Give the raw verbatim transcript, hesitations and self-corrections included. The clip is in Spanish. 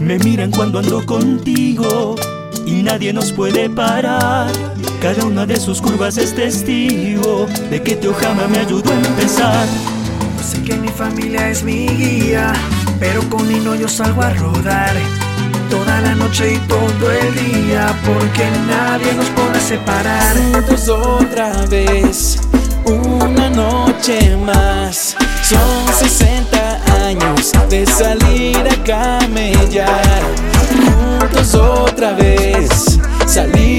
Me miran cuando ando contigo y nadie nos puede parar. Cada una de sus curvas es testigo de que tu jama me ayudó a empezar. Sé que mi familia es mi guía, pero con Nino yo salgo a rodar toda la noche y todo el día, porque nadie nos podrá separar. Juntos otra vez, una noche más. Son sesenta años de salir a camellar. Juntos otra vez, salir